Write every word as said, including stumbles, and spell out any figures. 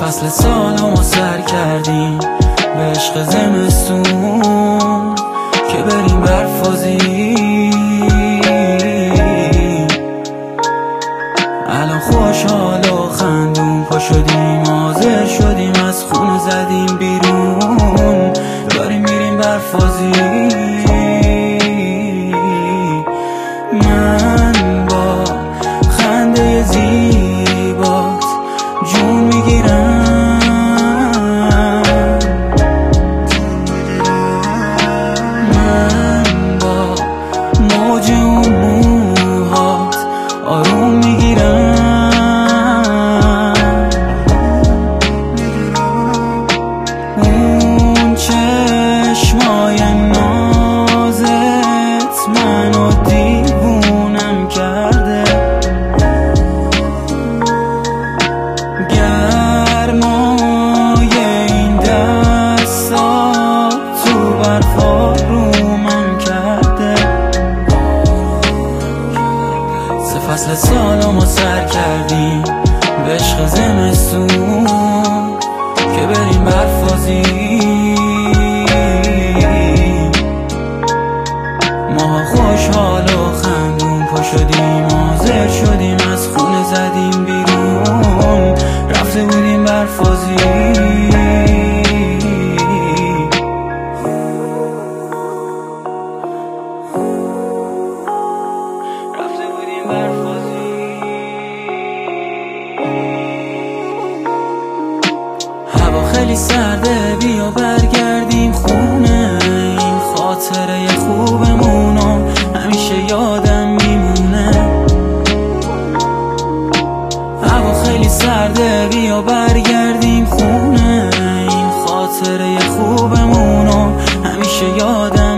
فصل سال ما سر کردیم به عشق زمستون که بریم برفازی. الان خوشحال و خندون پا شدیم، حاضر شدیم از خونه زدیم بیرون، داریم میریم برفازی. من با خنده زیبات جون میگیرم، من با موج اون موهات آروم میگیرم. اون چشمای نازت منو دیوونم کرده، گرمای این دستات تو برفا رومم کرده. سه فصل سال ما سر کردیم به عشق زمستون که بریم برفازی. ما خوشحال و خندون پا شدیم، حاضر شدیم از خونه زدیم بیرون، رفته بودیم برفازی. رفته بودیم برفازی. هوا خیلی سرده، بیا برگردیم خونه، این خاطره خوبمونو همیشه یادم میمونه. هوا خیلی سرده، بیا برگردیم خونه، این خاطره خوبمونو همیشه یادم